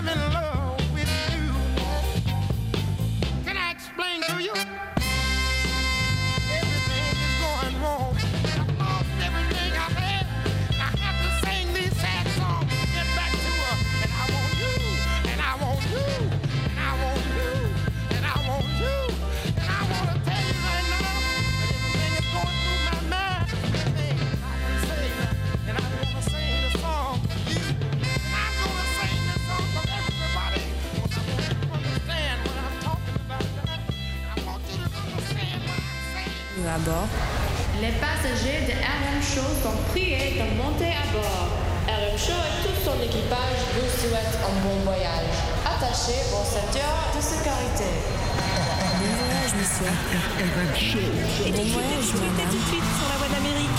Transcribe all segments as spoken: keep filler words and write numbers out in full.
I'm in love with you. Can I explain to you? Everything is going wrong. I've lost everything I've had. I have to sing these sad songs to get back to her. And I want you, and I want you, and I want you, and I want you. And I want to tell you right now that everything is going through my mind. Everything I can say, and I want to sing the song for you. And I'm going to sing this song for everybody. Because I want you to understand what I'm talking about. I want you to understand what I'm saying. À bord. Les passagers de R M Show sont priés de monter à bord. R M Show et tout son équipage vous souhaitent un bon voyage. Attachez vos ceintures de sécurité. Bon voyage, monsieur. R M Show. Et bon voyage, madame. Tout de suite sur la voie d'Amérique.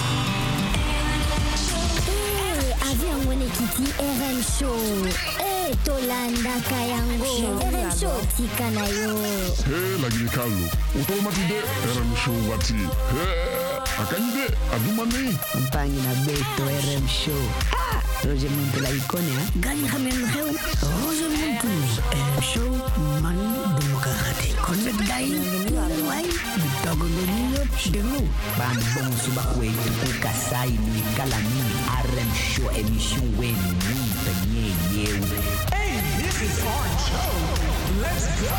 Eh, avion mwene kiti R M Show. Eh, tolanda kayango. R M Show tika na yo. Hey, lagi Carlo. Automatide R M Show wati. Hey, akanyide adumani. Mpangi na beto R M Show. Ah, Roger Muntu la ikone ha. Gani khamen kheu. Roger Muntu. R M Show man demokrate. Connect guy. Why? Bitogo ngoniyo demu. Ban bon suba kwetu ukasai ni kalami R M Show emission weni penye yewe. Hey, this is our show. Let's go.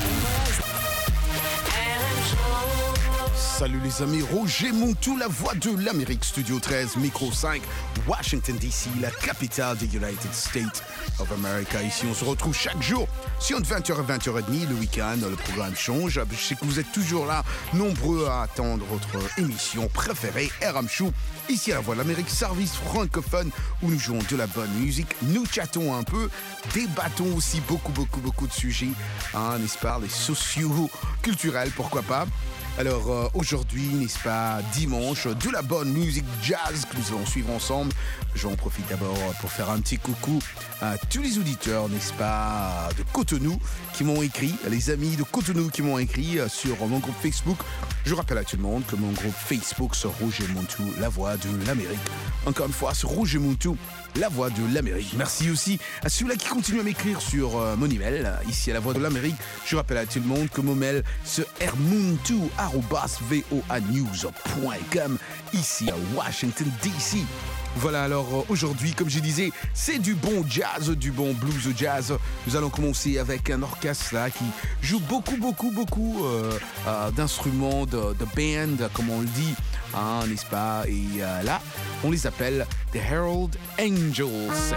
Salut les amis, Roger Montou, la voix de l'Amérique, Studio treize, Micro cinq, Washington D C, la capitale des United States of America. Ici, on se retrouve chaque jour sur vingt heures à vingt heures trente, le week-end, le programme change. Je sais que vous êtes toujours là, nombreux à attendre votre émission préférée, R M Show. Ici à la voix de l'Amérique, service francophone où nous jouons de la bonne musique, nous chattons un peu, débattons aussi beaucoup, beaucoup, beaucoup de sujets, hein, n'est-ce pas, les sociaux, culturels, pourquoi pas. Alors euh, aujourd'hui, n'est-ce pas, dimanche, de la bonne musique jazz que nous allons suivre ensemble. J'en profite d'abord pour faire un petit coucou à tous les auditeurs, n'est-ce pas, de Cotonou qui m'ont écrit, les amis de Cotonou qui m'ont écrit sur mon groupe Facebook. Je rappelle à tout le monde que mon groupe Facebook c'est Roger Montou, la voix de l'Amérique. Encore une fois, c'est Roger Montou, la voix de l'Amérique. Merci aussi à ceux-là qui continuent à m'écrire sur euh, mon email, ici à la voix de l'Amérique. Je rappelle à tout le monde que mon mail c'est rmontou arobase voa news point com, ici à Washington D C. Voilà, alors euh, aujourd'hui, comme je disais, c'est du bon jazz, du bon blues jazz. Nous allons commencer avec un orchestre là qui joue beaucoup, beaucoup, beaucoup euh, euh, d'instruments de, de band, comme on le dit, hein, n'est-ce pas? Et euh, là, on les appelle The Herald Angels.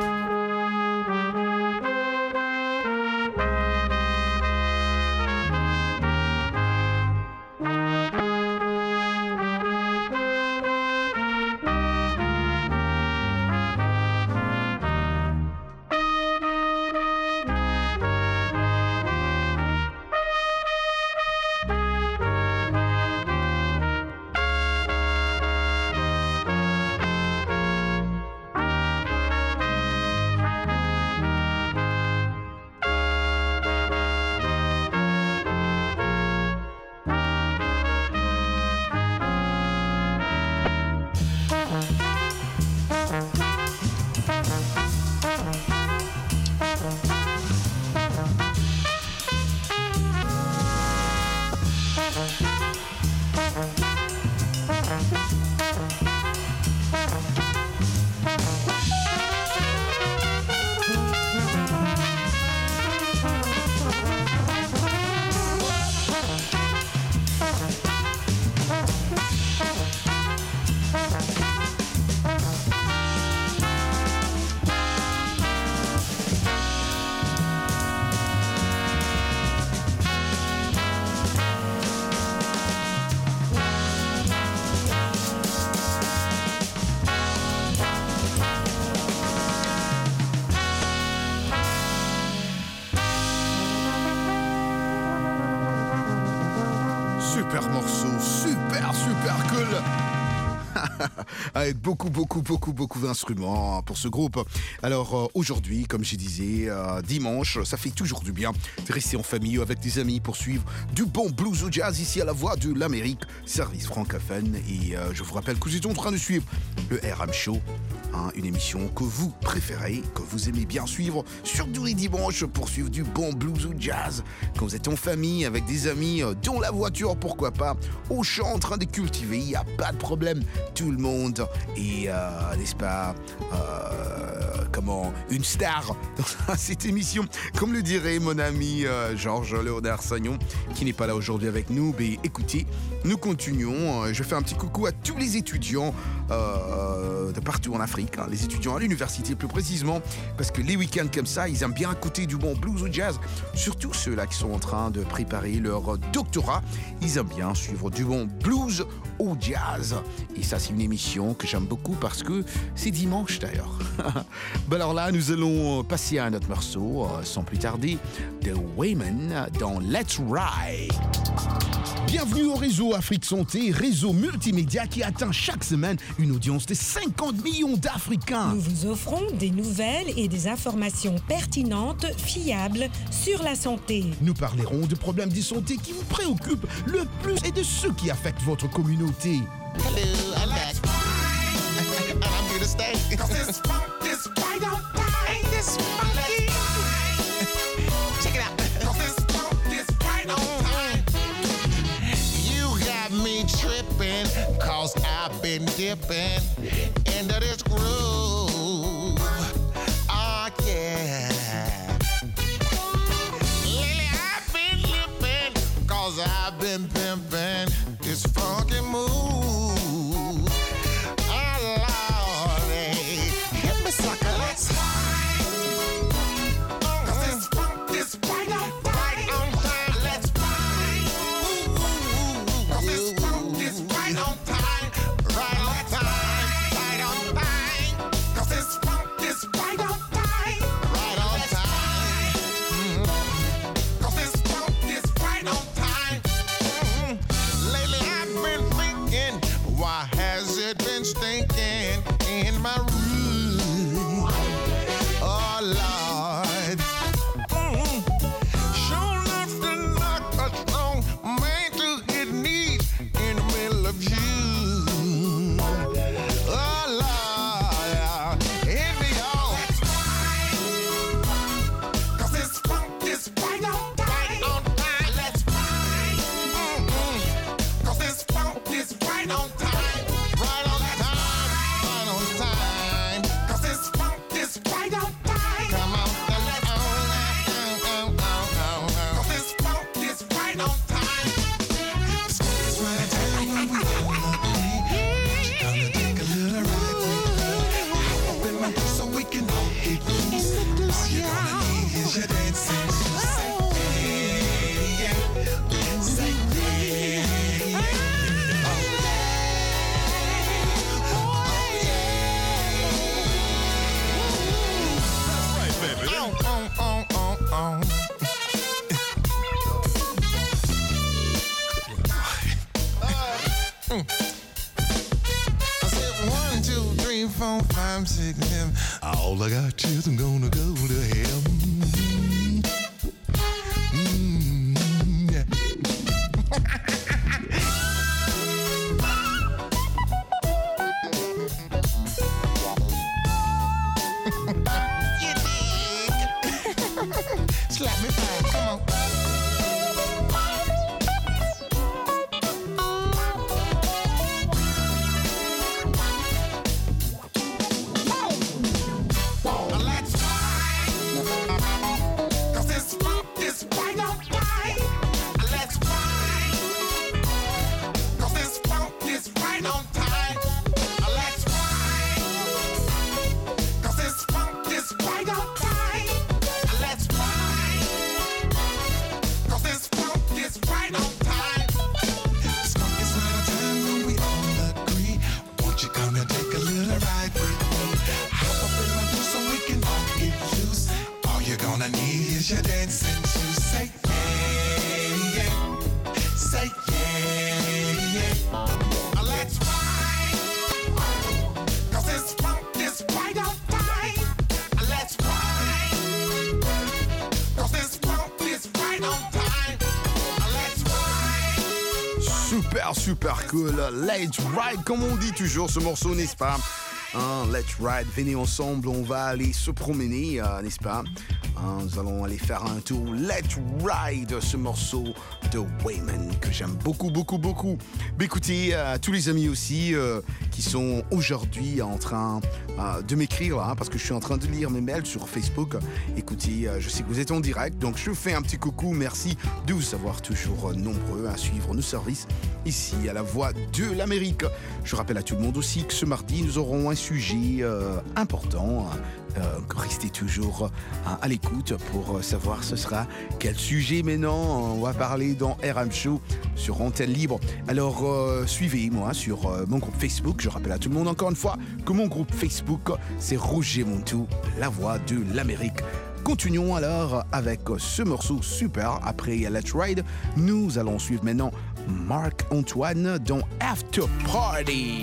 Super morceau, super, super cool. Avec beaucoup, beaucoup, beaucoup, beaucoup d'instruments pour ce groupe. Alors euh, aujourd'hui, comme je disais, euh, dimanche, ça fait toujours du bien de rester en famille ou avec des amis pour suivre du bon blues ou jazz ici à la voix de l'Amérique, service francophone. Et euh, je vous rappelle que vous êtes en train de suivre le R M Show hein, une émission que vous préférez, que vous aimez bien suivre, surtout les dimanches pour suivre du bon blues ou jazz. Quand vous êtes en famille, avec des amis, euh, dans la voiture, pourquoi pas, au champ en train de cultiver, il n'y a pas de problème. Tout le monde est, euh, n'est-ce pas, euh, comment, une star dans cette émission. Comme le dirait mon ami euh, Georges Léonard Sagnon, qui n'est pas là aujourd'hui avec nous. Mais écoutez, nous continuons. Je fais un petit coucou à tous les étudiants euh, de partout en Afrique, hein, les étudiants à l'université plus précisément, parce que les week-ends comme ça, ils aiment bien écouter du bon blues ou jazz. Surtout ceux-là qui sont en train de préparer leur doctorat, ils aiment bien suivre du bon blues ou jazz. Et ça, c'est une émission que j'aime beaucoup parce que c'est dimanche d'ailleurs. Ben alors là, nous allons passer à un autre morceau, euh, sans plus tarder, de Wayman dans Let's Ride. Bienvenue au réseau Afrique Santé, réseau multimédia qui atteint chaque semaine une audience de cinquante millions d'Africains. Nous vous offrons des nouvelles et des informations pertinentes, fiables sur la santé. Nous parlerons de problèmes de santé qui vous préoccupent le plus et de ceux qui affectent votre communauté. Hello, I'm back. And I'm here to stay. Cause this funk is right on time. This funky. Check it out. Cause this funk is right on time. You got me tripping. Cause I've been dipping into this groove. Oh, yeah. Lately I've been lipping. Cause I've been pimping this funky move. Stinking in my room. Oh Lord. Mm-hmm. Sure enough to knock a strong man to his knees in the middle of June. Oh Lord. Hit me on. That's right. Cause this funk is right on time. Right on time. Let's ride. Mm-hmm. Cause this funk is right on time. Four, five, six, seven. All I got is I'm gonna go to heaven. Mm, yeah. You dig? Slap me back, come on. Your dancing shoes, say yeah, yeah, say yeah, yeah. Let's ride, cause this funk is right on time. Let's ride, cause this funk is right on time. Let's ride. Super, super cool. Let's ride, comme on dit toujours ce morceau, n'est-ce pas? Hein, let's ride, venez ensemble, on va aller se promener, euh, n'est-ce pas? Hein, nous allons aller faire un tour. Let's ride, ce morceau de Wayman que j'aime beaucoup, beaucoup, beaucoup. Mais écoutez, euh, tous les amis aussi euh, qui sont aujourd'hui en train euh, de m'écrire, là, hein, parce que je suis en train de lire mes mails sur Facebook. Écoutez, euh, je sais que vous êtes en direct, donc je fais un petit coucou. Merci de vous avoir toujours nombreux à suivre nos services ici à la Voix de l'Amérique. Je rappelle à tout le monde aussi que ce mardi, nous aurons un sujet euh, important. Euh, restez toujours euh, à l'écoute pour savoir ce sera quel sujet maintenant. On va parler dans R M Show sur Antenne Libre. Alors euh, suivez-moi sur euh, mon groupe Facebook. Je rappelle à tout le monde encore une fois que mon groupe Facebook c'est Roger Montou, la Voix de l'Amérique. Continuons alors avec ce morceau super. Après Let's Ride, nous allons suivre maintenant Marc-Antoine dans After Party.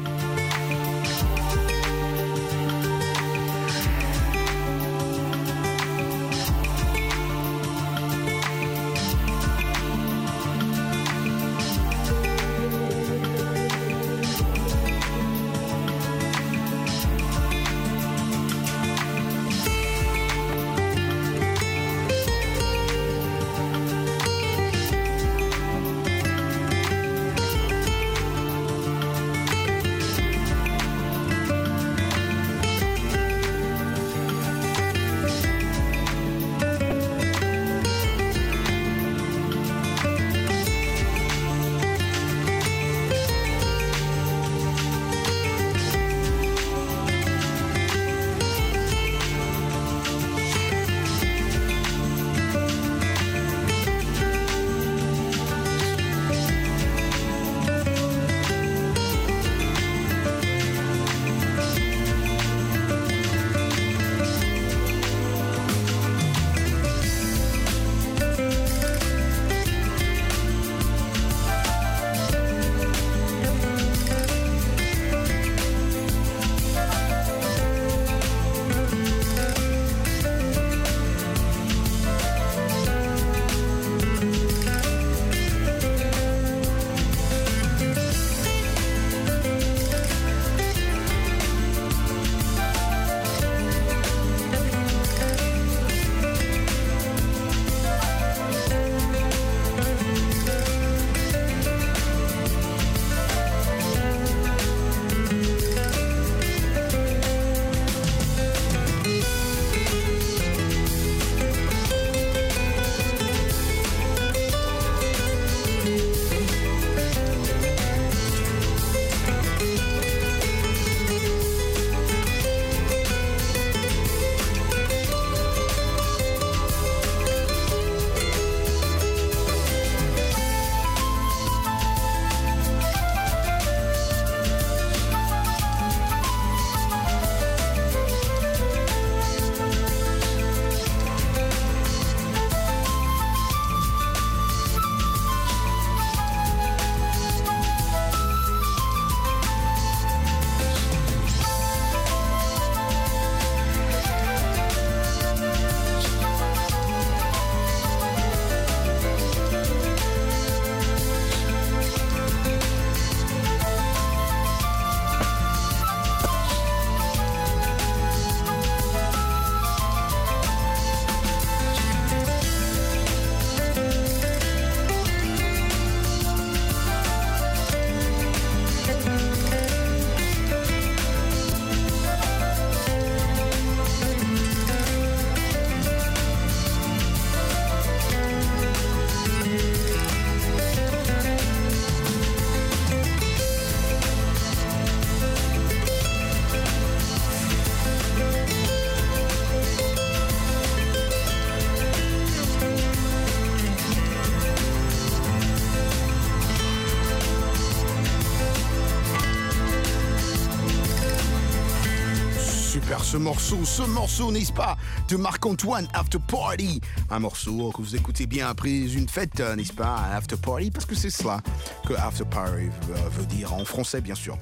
Ce morceau, ce morceau, n'est-ce pas, de Marc-Antoine, After Party. Un morceau que vous écoutez bien après une fête, n'est-ce pas, After Party, parce que c'est cela que After Party veut dire en français, bien sûr.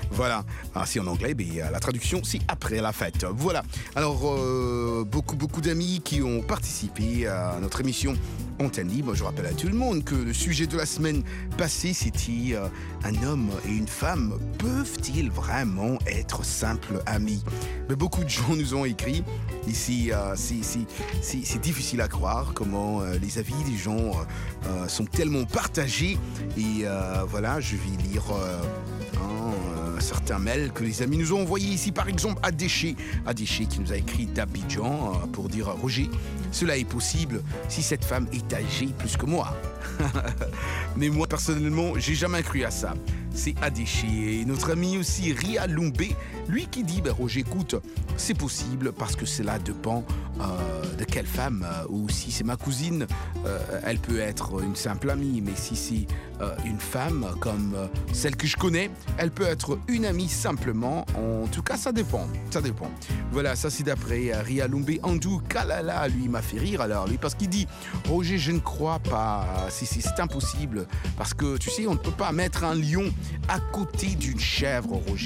Voilà. Ah, si en anglais, mais la traduction, c'est après la fête. Voilà. Alors, euh, beaucoup, beaucoup d'amis qui ont participé à notre émission Antenne Libre. Je rappelle à tout le monde que le sujet de la semaine passée, c'était euh, un homme et une femme peuvent-ils vraiment être simples amis? Mais beaucoup de gens nous ont écrit. Ici, euh, c'est, c'est, c'est, c'est difficile à croire comment euh, les avis des gens euh, sont tellement partagés. Et euh, voilà, je vais lire euh, un, certains mails que les amis nous ont envoyés ici. Par exemple, Adéché, Adéché qui nous a écrit d'Abidjan euh, pour dire « Roger, cela est possible si cette femme est âgée plus que moi. » Mais moi, personnellement, j'ai jamais cru à ça. C'est Adéché. Et notre ami aussi, Ria Lumbé, lui qui dit bah, « Roger, écoute, c'est possible parce que cela dépend euh, de quelle femme. Euh, ou si c'est ma cousine, euh, elle peut être une simple amie. Mais si c'est euh, une femme comme euh, celle que je connais, elle peut être une amie simplement. En tout cas, ça dépend. Ça dépend. » Voilà, ça c'est d'après euh, Ria Lumbé. Andou Kalala, lui, m'a fait rire alors, lui, parce qu'il dit « Roger, je ne crois pas. C'est, c'est, c'est impossible. Parce que, tu sais, on ne peut pas mettre un lion à côté d'une chèvre, Roger. »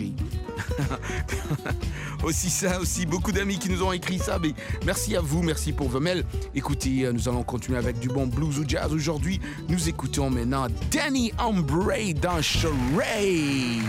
Aussi ça, aussi beaucoup d'amis qui nous ont écrit ça. Mais merci à vous, merci pour vos mails. Écoutez, nous allons continuer avec du bon blues ou jazz. Aujourd'hui, nous écoutons maintenant Danny Ombre dans Charade.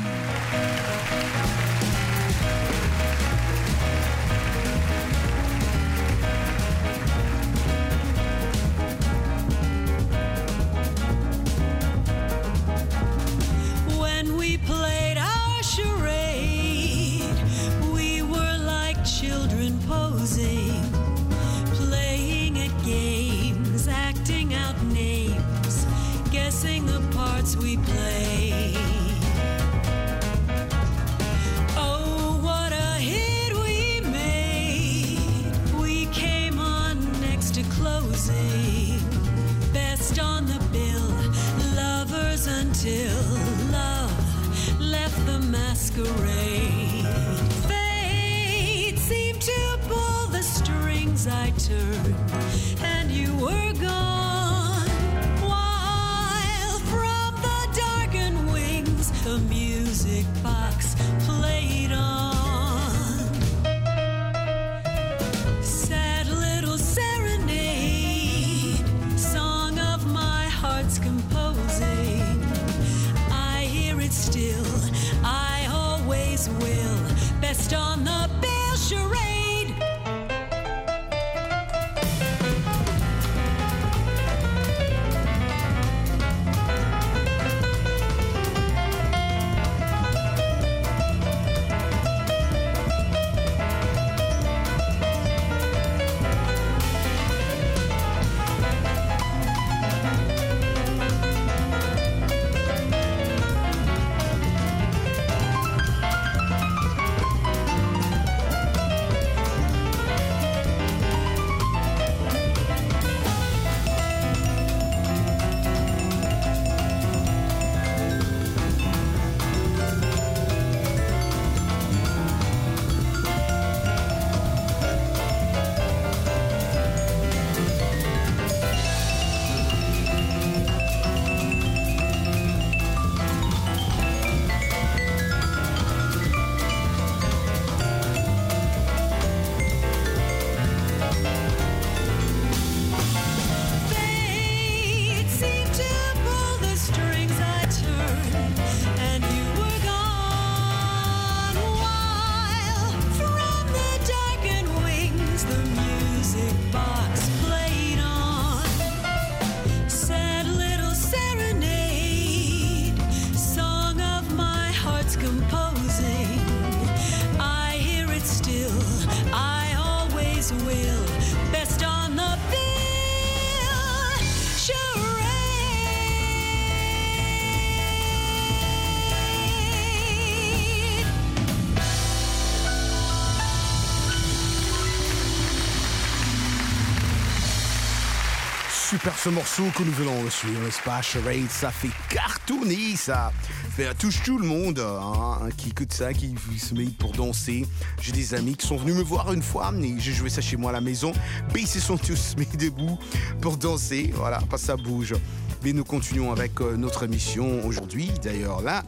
We play. Oh, what a hit we made. We came on next to closing. Best on the bill. Lovers until love left the masquerade. Fate seemed to pull the strings I turned, and you were gone. The music box played on. Sad little serenade, song of my heart's composing. I hear it still, I always will. Best on the bill, charade. Super ce morceau que nous venons de suivre, n'est-ce pas? Charade, ça fait cartonner, ça fait, touche tout le monde hein, qui écoute ça, qui se met pour danser. J'ai des amis qui sont venus me voir une fois et j'ai joué ça chez moi à la maison. Mais ils se sont tous mis debout pour danser, voilà, parce que ça bouge. Mais nous continuons avec euh, notre émission aujourd'hui. D'ailleurs là,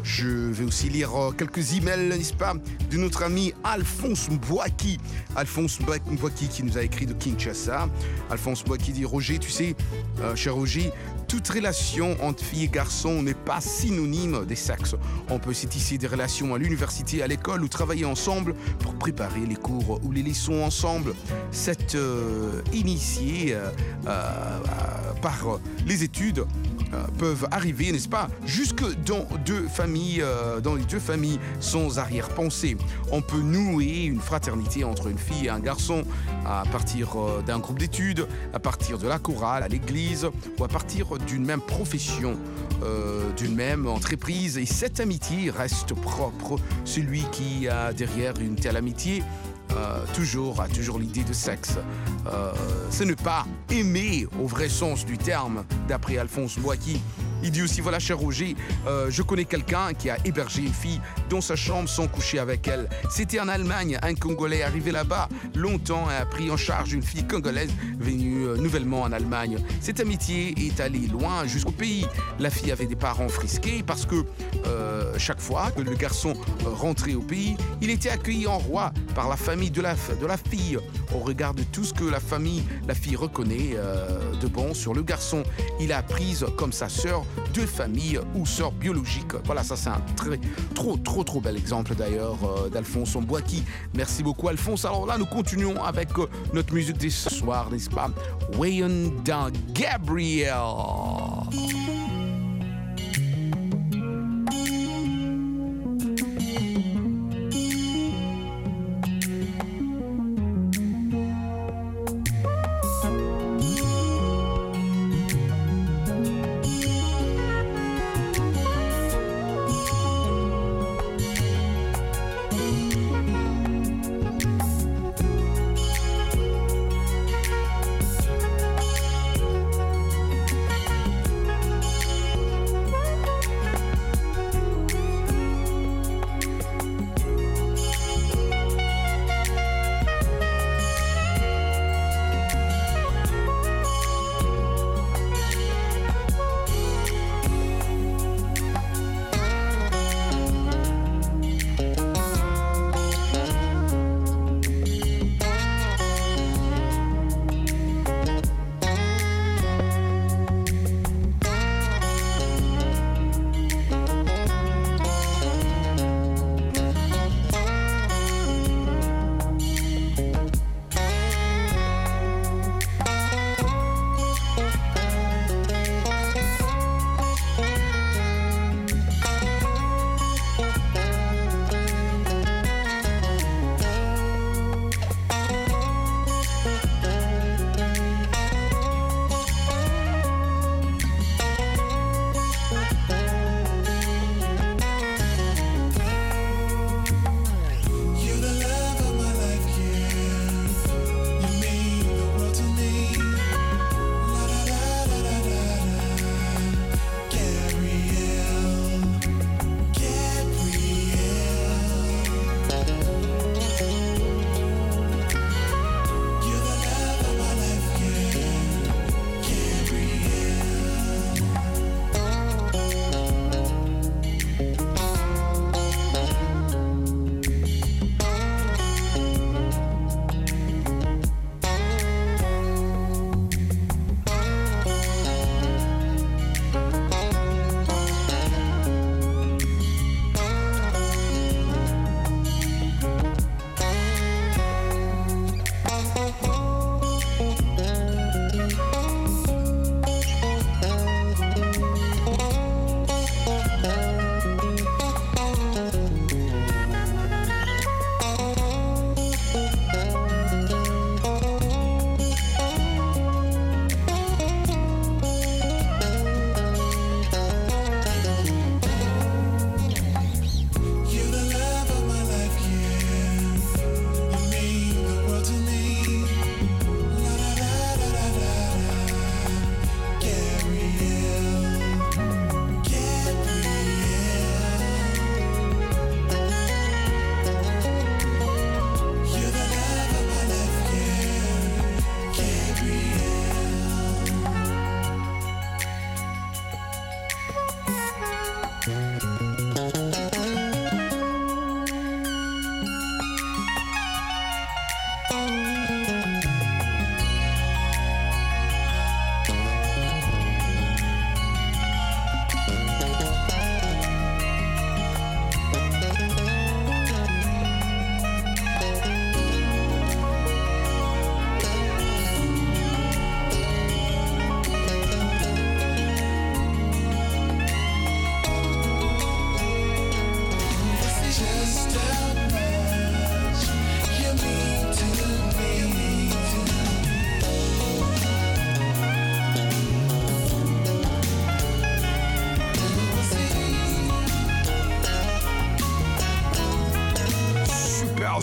Je vais aussi lire quelques emails, n'est-ce pas, de notre ami Alphonse Mbouaki. Alphonse Mbouaki qui nous a écrit de Kinshasa. Alphonse Mbouaki dit, Roger, tu sais, euh, cher Roger, toute relation entre filles et garçons n'est pas synonyme des sexes. On peut se tisser des relations à l'université, à l'école ou travailler ensemble pour préparer les cours ou les leçons ensemble. Cette euh, initiée euh, euh, par les études euh, peuvent arriver, n'est-ce pas, jusque dans deux familles, euh, dans les deux familles sans arrière-pensée. On peut nouer une fraternité entre une fille et un garçon à partir euh, d'un groupe d'études, à partir de la chorale, à l'église ou à partir d'une même profession, euh, d'une même entreprise. Et cette amitié reste propre. Celui qui a derrière une telle amitié Euh, toujours a toujours l'idée de sexe. Euh, ce n'est pas aimer au vrai sens du terme, d'après Alphonse Mbouaki. Il dit aussi, voilà, cher Roger, euh, je connais quelqu'un qui a hébergé une fille dans sa chambre sans coucher avec elle. C'était en Allemagne, un Congolais arrivé là-bas longtemps a pris en charge une fille congolaise venue euh, nouvellement en Allemagne. Cette amitié est allée loin jusqu'au pays. La fille avait des parents frisqués parce que euh, chaque fois que le garçon euh, rentrait au pays, il était accueilli en roi par la famille de la, de la fille. Au regard de tout ce que la famille, la fille reconnaît euh, de bon sur le garçon, il a prise comme sa sœur deux familles ou sœurs biologiques. Voilà, ça c'est un très, trop, trop, trop bel exemple d'ailleurs euh, d'Alphonse Mbouaki. Merci beaucoup Alphonse. Alors là, nous continuons avec euh, notre musique de ce soir, n'est-ce pas? Wayon dans Gabriel.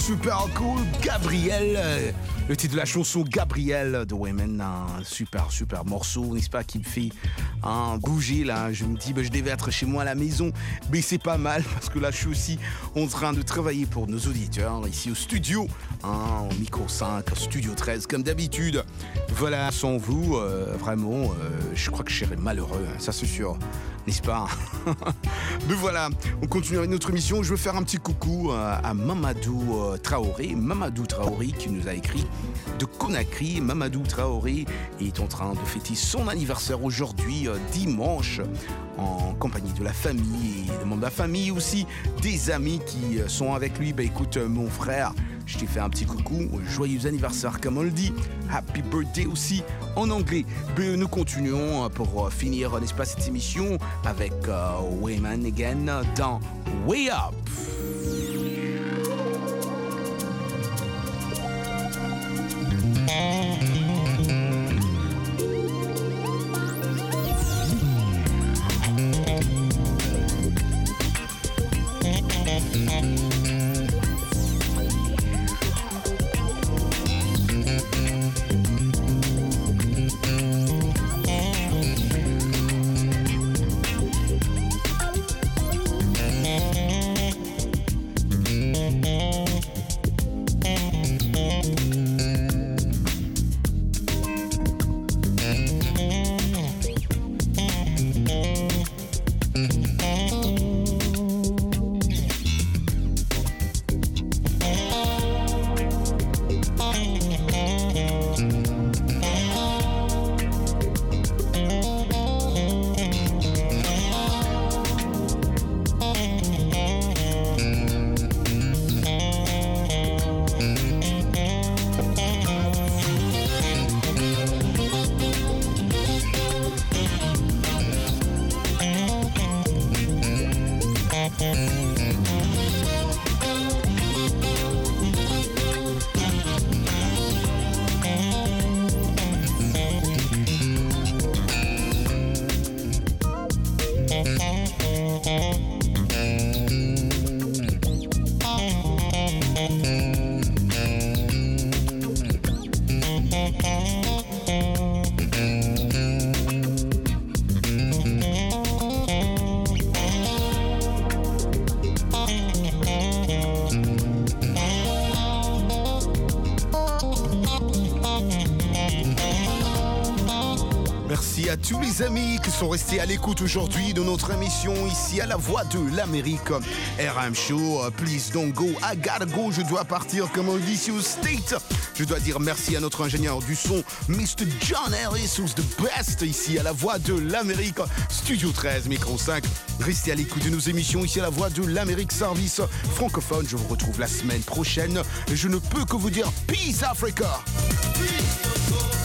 super cool. Gabriel, euh, le titre de la chanson Gabriel de Women, un super super morceau, n'est-ce pas, qui me fait hein, bouger là. Je me dis, bah, je devais être chez moi à la maison, mais c'est pas mal parce que là je suis aussi en train de travailler pour nos auditeurs ici au studio, hein, au micro cinq, studio treize comme d'habitude. Voilà, sans vous, euh, vraiment, euh, je crois que je serais malheureux, hein, ça c'est sûr. N'est-ce pas? Mais voilà, on continue avec notre émission. Je veux faire un petit coucou à Mamadou Traoré. Mamadou Traoré qui nous a écrit de Conakry. Mamadou Traoré est en train de fêter son anniversaire aujourd'hui, dimanche, en compagnie de la famille et des membres de la famille aussi, des amis qui sont avec lui. Bah écoute, mon frère, je t'ai fait un petit coucou, joyeux anniversaire comme on le dit, happy birthday aussi en anglais. Mais nous continuons pour finir, n'est-ce pas, cette émission avec uh, Wayman again dans Way Up. À tous les amis qui sont restés à l'écoute aujourd'hui de notre émission ici à la Voix de l'Amérique R M Show. Please don't go, I gotta go. Je dois partir comme on dit ici au State. Je dois dire merci à notre ingénieur du son, mister John Harris, who's the best ici à la Voix de l'Amérique, Studio treize, Micro cinq. Restez à l'écoute de nos émissions ici à la Voix de l'Amérique, service francophone. Je vous retrouve la semaine prochaine. Je ne peux que vous dire Peace Africa. Peace.